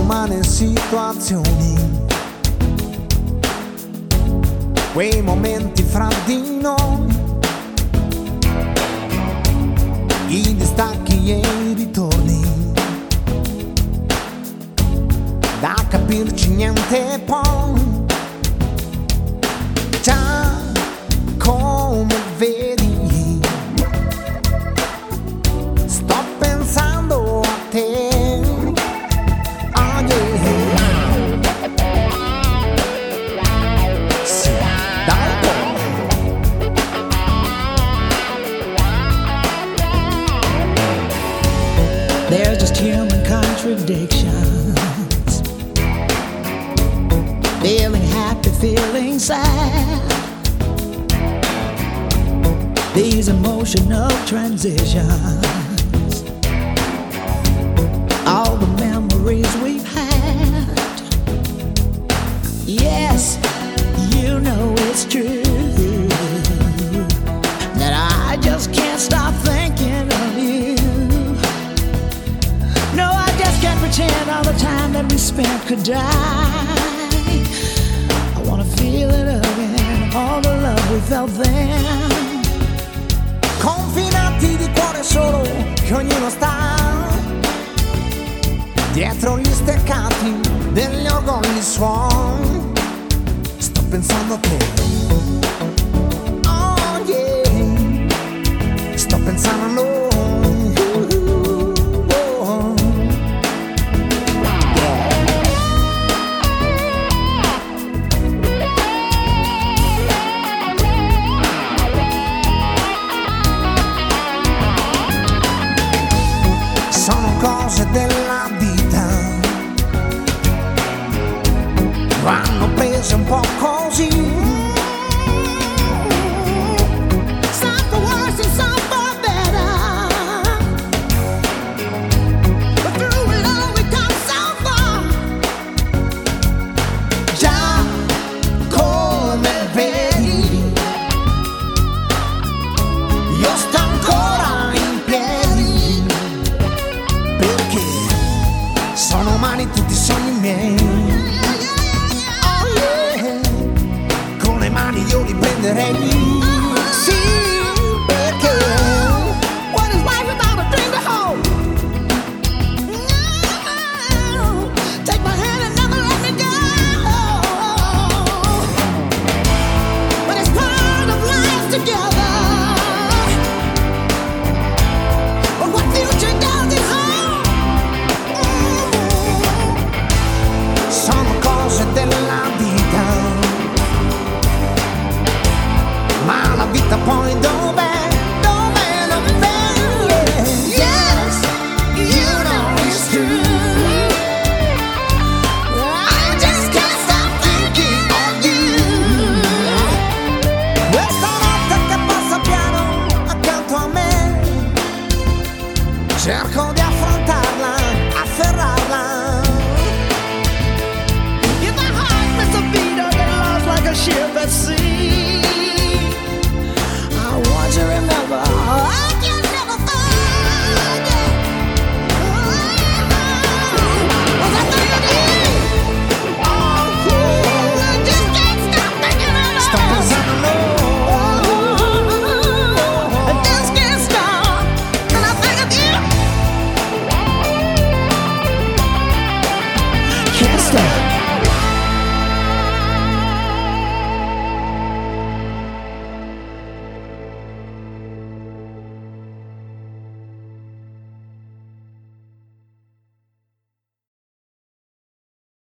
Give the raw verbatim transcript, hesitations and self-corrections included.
umane situazioni, quei momenti fra di noi, i distacchi e i ritorni, da capirci niente poi. Già come vedi, sto pensando a te. Oh yeah. Sì, da un po'. There's just human contradictions. Feeling happy, feeling sad. These emotional transitions, all the memories we've had. Yes, you know it's true that I just can't stop thinking of you. No, I just can't pretend all the time that we spent could die. I wanna feel it again, all the love we felt then. Confinati di cuore solo, che ognuno sta dietro gli steccati degli orgogli suoi. Sto pensando a te. Oh yeah. Sto pensando a noi. Cose della vita vanno prese un po' così. Some for worse and some for better, but through it all we come so far. Già come vedi, io sto ancora in piedi, perché sono umani tutti i sogni miei. Oh yeah. Con le mani io li prenderei. Sì, perché What is life without a dream to hold? No, take my hand and never let me go. But it's part of life together. But what future does it hold? sono cose della vita, ma la vita poi dov'è? Dov'è? Dov'è? Yeah. Yes, you know it's true. I just can't stop thinking of you. Questa notte che passa piano accanto a me, cerco di